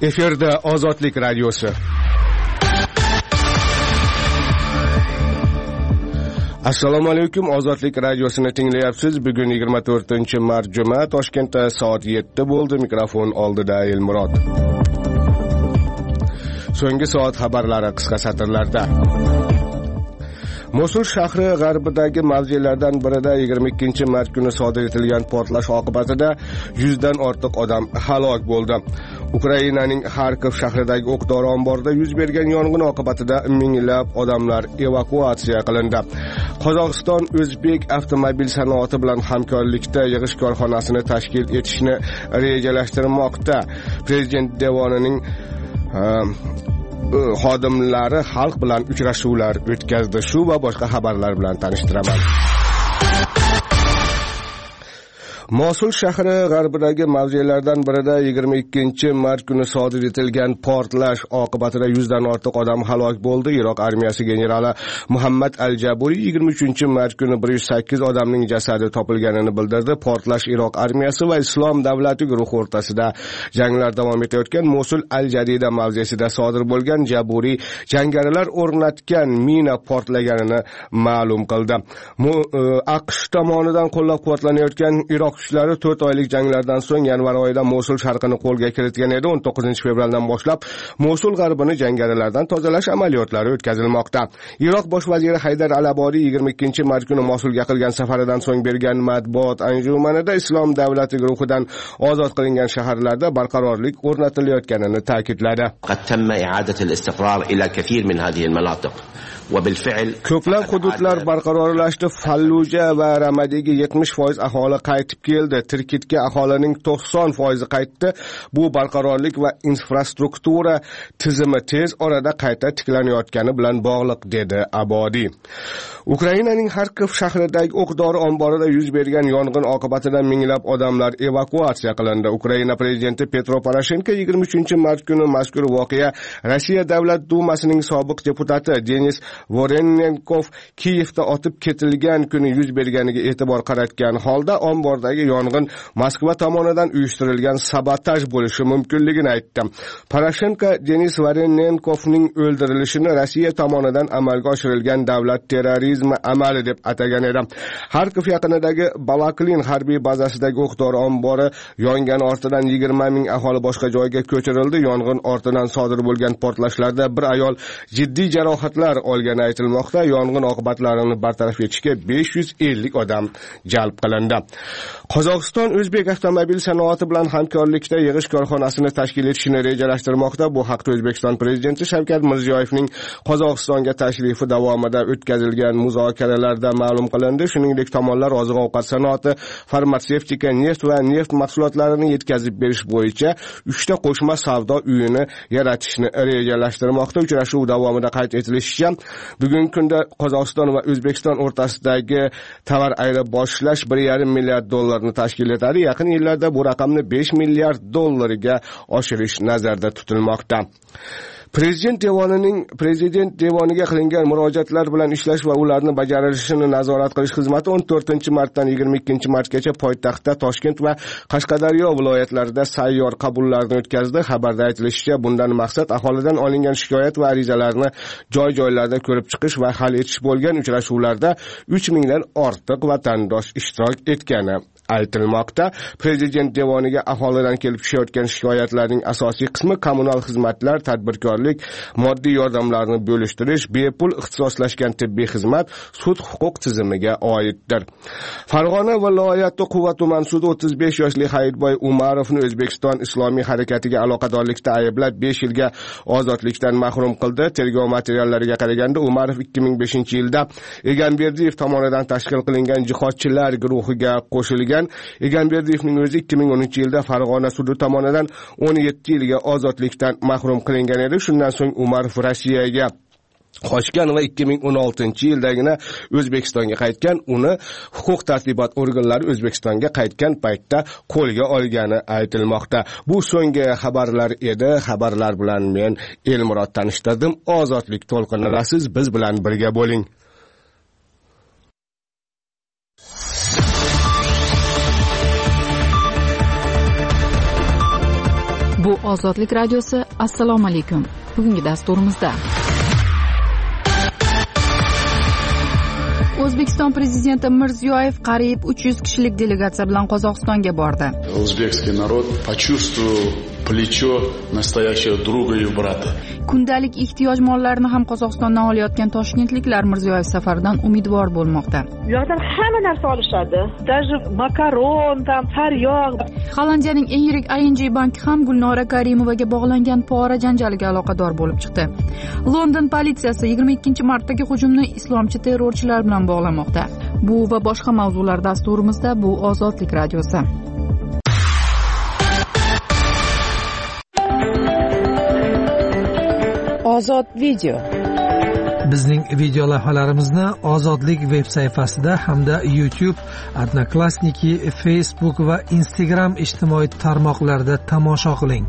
Efirda Ozodlik radiosi. Assalomu alaykum, Ozodlik radiosini tinglayapsiz. Bugun 24-mart juma, Toshkentda soat 7 bo'ldi. Mikrofon oldida Elmurod. So'nggi soat xabarlari qisqa satrlarda. Mosul shahri g'arbidagi mavzelardan birida 22-mart kuni sodir etilgan portlash oqibatida 100 dan ortiq odam halok bo'ldi. Ukrainaning Xarkov shahridagi o'q-dori omborida yuz bergan yong'in oqibatida minglab odamlar evakuatsiya qilindi. Qozog'iston O'zbek avtomobil sanoati bilan hamkorlikda yig'ish korxonasini tashkil etishni rejalashtirmoqda. Prezident devonining xodimlari xalq bilan uchrashuvlar o'tkazdi. Shu va boshqa xabarlar bilan tanishtiraman. Mosul shahri g'arbidagi mavzelardan birida 22-mart kuni sodir etilgan portlash oqibatida 100 dan ortiq odam halok bo'ldi. Iroq armiyasi generali Muhammad al-Jaburi 23-mart kuni 108 odamning jasadi topilganini bildirdi. Portlash Iroq armiyasi va Islom davlati guruhi o'rtasida janglar davom etayotgan Mosul al-Jadida mavzesida sodir bo'lgan. Jaburi jangarilar o'rnatgan mina portlaganini ma'lum qildi. AQSh tomonidan qo'llab-quvvatlanayotgan Iroq kuchlari 4 oylik janglardan so'ng yanvar oyida Mosul sharqini qo'lga kiritgan edi. 19-fevraldan boshlab Mosul g'arbini jangarilardan tozalash amaliyotlari o'tkazilmoqda. Iroq bosh vaziri Haydar al-Abodiy 22-mart kuni Mosulga qilgan safaridan so'ng bergan matbuot anjumanida Islom davlati guruhidan ozod qilingan shaharlarda barqarorlik o'rnatilayotganini ta'kidladi. Ko'plab hududlar barqarorlashdi. Falluja va Ramadagi 70% aholi qaytib keldi. Tirkitga aholining 90% qaytdi. Bu barqarorlik va infrastruktura tizimi tez orada qayta tiklanayotgani bilan bog'liq, dedi Abodiy. Ukrainaning Xarkov shahridagi o'q-dori omborida yuz bergan yong'in oqibatida minglab odamlar evakuatsiya qilindi. Ukraina prezidenti Petro Poroshenko 23-mart kuni mazkur voqea Rossiya Davlat dumasining sobiq deputati Denis Vorenenkov Kiyevda otib ketilgan kuni yuz berganiga e'tibor qaratgan holda ombordagi yong'in Moskva tomonidan uyushtirilgan sabotaj bo'lishi mumkinligini aytdi. Poroshenko Denis Vorenenkovning o'ldirilishini Rossiya tomonidan amalga oshirilgan davlat terrorizmi amali deb atagan edi. Xarkov yaqinidagi Balaklin harbiy bazasidagi o'q-dori ombori yongan ortidan 20 ming aholi boshqa joyga ko'chirildi. Yong'in ortidan sodir bo'lgan portlashlarda bir ayol jiddiy jarohatlar olgani aytilmoqda. Yong'in oqibatlarini bartaraf etishga 550 odam jalb qilindi. Qozog'iston O'zbek avtomobil sanoati bilan hamkorlikda yig'ish korxonasini tashkil etishni rejalashtirmoqda. Bu haqda O'zbekiston prezidenti Shavkat Mirziyoyevning Qozog'istonga tashrifi davomida o'tkazilgan muzokaralarda ma'lum qilindi. Shuningdek, tomonlar oziq-ovqat sanoati, farmatsevtika, neft va neft mahsulotlarini yetkazib berish bo'yicha 3 ta qo'shma savdo uyini yaratishni rejalashtirmoqda. Uchrashuv davomida qayd etilishicha, bugungi kunda Qozog'iston va O'zbekiston o'rtasidagi tovar ayirboshlash 1,5 milliard dollarni tashkil etadi. Yaqin yillarda bu raqamni 5 milliard dollarga oshirish nazarda tutilmoqda. Prezident devoniga qilingan murojaatlar bilan ishlash va ularni bajarilishini nazorat qilish xizmati 14-martdan 22-martgacha poytaxtda Toshkent va Qashqadaryo viloyatlarida sayyor qabullarni o'tkazdi. Xabarda aytilishicha, bundan maqsad aholidan olingan shikoyat va arizalarni joy-joylarda ko'rib chiqish va hal etish bo'lgan. Uchrashuvlarda 3000 dan ortiq vatandosh ishtirok etgani aytilmoqda. Prezident devoniga aholidan kelib tushayotgan shikoyatlarning asosiy qismi kommunal xizmatlar, tadbirkorlik, moddiy yordamlarni bo'lishtirish, bepul ixtisoslashgan tibbiy xizmat, sud huquq tizimiga oiddir. Farg'ona viloyati Quva tuman sudi 35 yoshli Hayitboy Umarovni O'zbekiston Islomiy harakatiga aloqadorlikda ayblab 5 yilga ozodlikdan mahrum qildi. Tergov materiallariga qaraganda Umarov 2005-yilda Egamberdiyev tomonidan tashkil qilingan jihodchilar guruhiga qo'shilgan. Egamberdiyevning o'zi 2010-yilda Farg'ona sudi tomonidan 17 yilga ozodlikdan mahrum qilingan edi. Shundan so'ng Umarov Rossiyaga qochgan va 2016-yildagina O'zbekistonga qaytgan. Uni huquq tartibot organlari O'zbekistonga qaytgan paytda qo'lga olgani aytilmoqda. Bu so'nggi xabarlar edi. Xabarlar bilan men Elmurod tanishtirdim. Ozodlik to'lqinlarisiz biz bilan birga bo'ling. Bu Ozodlik radiosi. Assalomu alaykum. Bugungi dasturimizda O'zbekiston prezidenti Mirziyoyev qariyb 300 kishilik delegatsiya bilan Qozog'istonga bordi. O'zbekiston narod почувствовал плечо настоящего друга и брата. Kundalik ehtiyoj mollarini ham Qozog'istondan olayotgan toshkentliklar Mirziyoyev safaridan umidvor bo'lmoqda. Bu yerdan hamma narsa olishadi. Даже makaron, taryog. Hollandiyaning eng yirik ING banki ham Gulnora Karimovaga bog'langan pora janjaliga aloqador bo'lib chiqdi. London politsiyasi 22-martdagi hujumni islomchi terrorchilar bilan bog'lamoqda. Bu va boshqa mavzular dasturimizda. Bu Ozodlik radiosi. Ozod video. Bizning video lavhalarimizni Ozodlik veb sayfasida hamda YouTube, Odnoklassniki, Facebook va Instagram ijtimoiy tarmoqlarida tomosha qiling.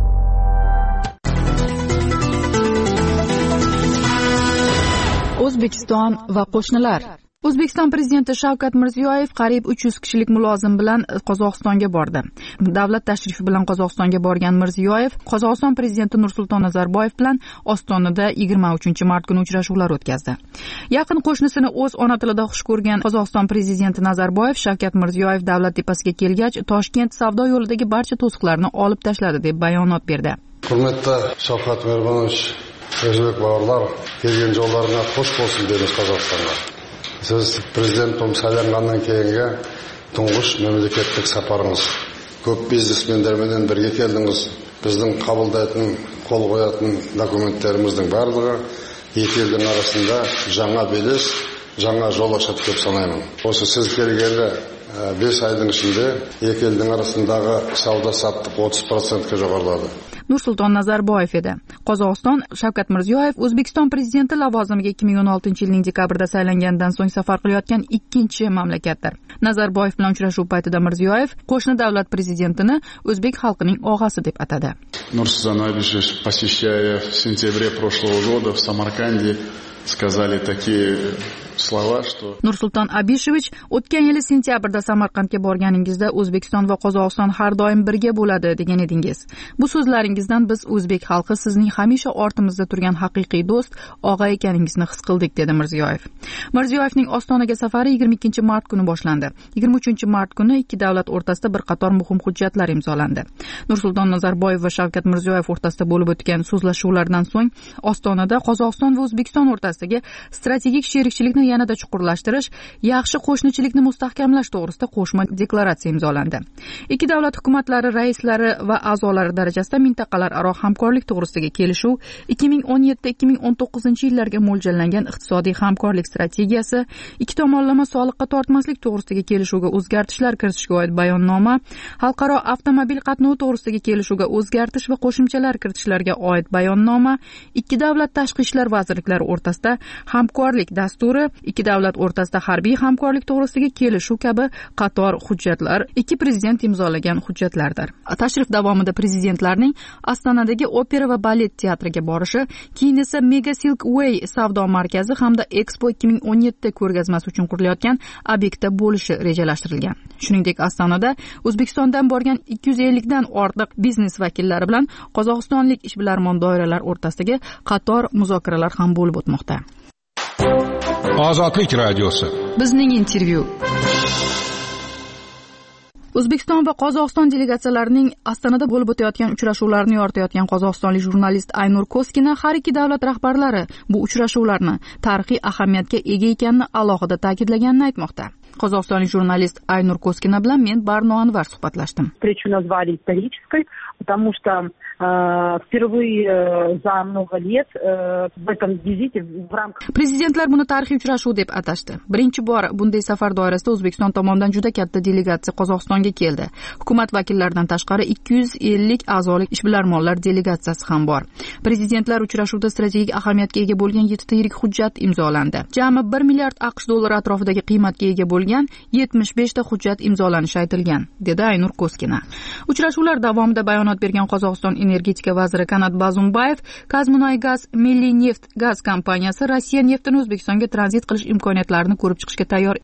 O'zbekiston va qo'shnilar. O'zbekiston prezidenti Shavkat Mirziyoyev qariyb 300 kishilik mulozim bilan Qozog'istonga bordi. Davlat tashrifi bilan Qozog'istonga borgan Mirziyoyev Qozog'iston prezidenti Nursulton Nazarboyev bilan Ostonada 23-mart kuni uchrashuvlar o'tkazdi. Yaqin qo'shnisini o'z ona tilida xush ko'rgan Qozog'iston prezidenti Nazarboyev Shavkat Mirziyoyev davlat tepasiga kelgach, Toshkent savdo yo'lidagi barcha to'siqlarni olib tashladi deb bayonot berdi. Hurmatli Shavkat Mirziyoyev, o'zbek bolalar, kelgan yo'llaringiz xush bo'lsin deymiz Qozog'istonga. Siz prezident bo'lib saylangandan keyingi tungush mamlakatlik safarınız. Ko'p biznesmenlar bilan birga keldingiz. Bizning qabullaydigan, qo'l qo'yadigan dokumentlarimizning barligi iki elning arasında жаңа belес, жаңа yo'l ochadi deb sanayman. O'sha siz kelganda 5 oyning ichida iki elning arasidagi savdo-sotiq 30% ga jo'g'irladi. Nursulton Nazarboyev edi. Qozog'iston Shavkat Mirziyoyev O'zbekiston prezidenti lavozimiga 2016-yilning dekabrida saylangandan so'ng safar qilayotgan ikkinchi mamlakatdir. Nazarboyev bilan uchrashuv paytida Mirziyoyev qo'shni davlat prezidentini o'zbek xalqining og'asi deb atadi. Nursulton Abishevich, посещая в сентябре прошлого года в Самарканде, сказали такие slova, что Nursulton Abishevich o'tgan yil sentyabrda Samarqandga borganingizda O'zbekiston va Qozog'iston har doim birga bo'ladi degan edingiz. Bu so'zlaringizdan biz o'zbek xalqi sizning hamisha ortimizda turgan haqiqiy do'st, og'a ekaningizni his qildik dedi Mirziyoyev. Mirziyoyevning Ostonaga safari 22-mart kuni boshlandi. 23-mart kuni ikki davlat o'rtasida bir qator muhim hujjatlar imzolandi. Nursulton Nazarboyev va Shavkat Mirziyoyev o'rtasida bo'lib o'tgan so'zlashuvlardan so'ng Ostonada Qozog'iston va O'zbekiston o'rtasidagi strategik sherikchilikni yanada chuqurlashtirish, yaxshi qo'shnichilikni mustahkamlash to'g'risida qo'shma deklaratsiya imzolandi. Ikki davlat hukumatlari raislari va a'zolari darajasida mintaqalararo hamkorlik to'g'risidagi kelishuv, 2017-2019 yillarga mo'ljallangan iqtisodiy hamkorlik strategiyasi, ikki tomonlama soliqqa tortmaslik to'g'risidagi kelishuvga o'zgartishlar kiritishga oid bayonnoma, xalqaro avtomobil qatnovi to'g'risidagi kelishuvga o'zgartish va qo'shimchalar kiritishlarga oid bayonnoma, ikki davlat tashqi ishlar vazirliklari o'rtasida hamkorlik dasturi, ikki davlat o'rtasida harbiy hamkorlik to'g'risidagi kelishuv kabi qator hujjatlar ikki prezident imzolagan hujjatlardir. Tashrif davomida prezidentlarning Ostonadagi opera va balet teatriga borishi, keyin esa Mega Silk Way savdo markazi hamda Expo 2017 ko'rgazmasi uchun qurilayotgan obyektda bo'lishi rejalashtirilgan. Shuningdek, Ostonada O'zbekistondan borgan 250 dan ortiq biznes vakillari bilan qozog'istonlik ishbilarmon doiralar o'rtasidagi qator muzokaralar ham bo'lib o'tmoqda. Ozodlik radiosi. Bizning intervyu. O'zbekiston va Qozog'iston delegatsiyalarining Ostonada bo'lib o'tayotgan uchrashuvlarni yoritayotgan qozog'istonlik jurnalist Aynur Koskina har ikki davlat rahbarlari bu uchrashuvlarni tarixiy ahamiyatga ega ekanini alohida ta'kidlaganini aytmoqda. Qozog'istonlik jurnalist Aynur Koskina bilan men Barno Anvar suhbatlashdim. Встречу назвали исторической, потому что впервые за много лет в этом визите в рамках Prezidentlar buni tarixiy uchrashuv deb atashdi. Birinchi bor bunday safar doirasida O'zbekiston tomonidan juda katta delegatsiya Qozog'istonga keldi. Hukumat vakillaridan tashqari 250 a'zolik ishbilarmonlar delegatsiyasi ham bor. Prezidentlar uchrashuvida strategik ahamiyatga ega bo'lgan 7 ta yirik hujjat imzolandi. Jami 1 milliard AQSh dollari atrofidagi qiymatga ega bo'lgan 75 ta hujjat imzolanishi aytilgan, dedi Aynur Koskina. Uchrashuvlar davomida bayonot bergan Qozog'iston energetika vaziri Kanat Bazumbayev, Kazmunaygaz Milliy neft gaz kompaniyasi Rossiya neftini O'zbekistonga tranzit qilish imkoniyatlarini ko'rib chiqishga tayyor